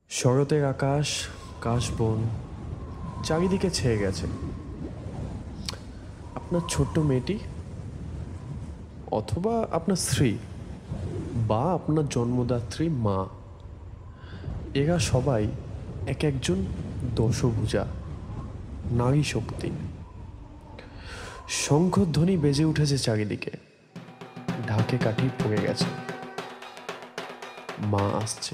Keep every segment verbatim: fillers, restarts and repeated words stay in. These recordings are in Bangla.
শরতের আকাশ, কাশবন চারিদিকে ছেয়ে গেছে। আপনার ছোট্ট মেয়েটি, অথবা আপনার স্ত্রী, বা আপনার জন্মদাত্রী মা, এরা সবাই এক একজন দশভুজা নারী শক্তি। শঙ্খধ্বনি বেজে উঠেছে চারিদিকে, ঢাকে কাঠি পড়ে গেছে, মা আসছে।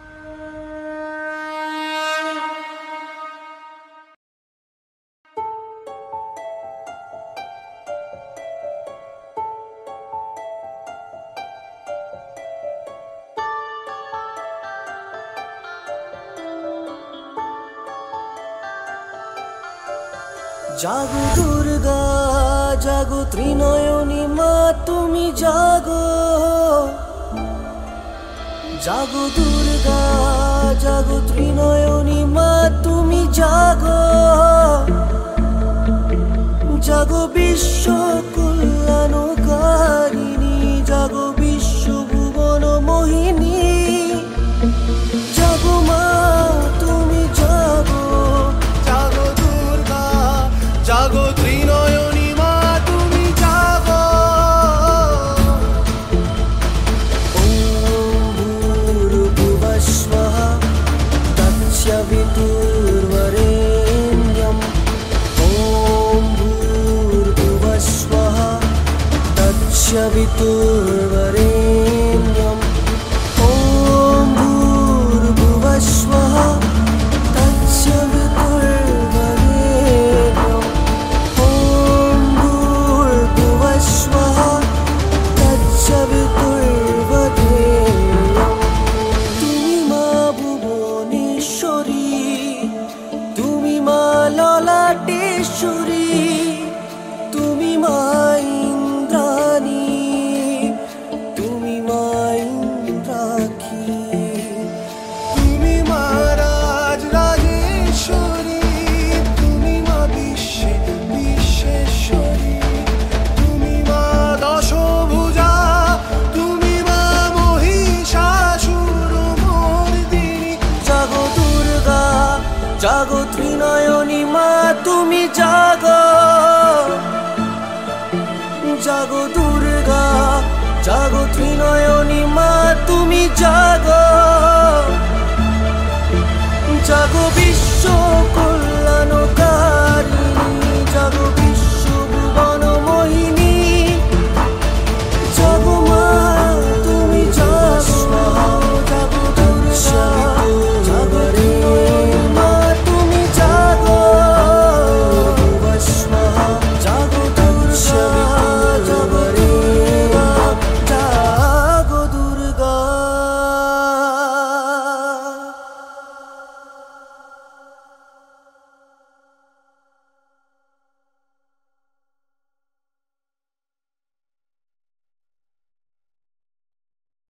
জাগো দুর্গা জাগো ত্রিনয়নী মা তুমি জাগো, জাগো দুর্গা জাগো ত্রিনয়নী মা তুমি জাগো, জাগো বিশ্ব কল্যাণকারিণী, জাগো বিশ্ব ভুবন মোহিনী, জাগো মা তুমি জাগো, জাগো দুর্গা জাগো ত্রিনয়নী মা তুমি জাগো। ওম ভূর্ভুবঃ স্বঃ তৎসবিতুর্বরেণ্যম, ওম ভূর্ভুবঃ স্বঃ তৎসবিতুর্বরেণ্যম।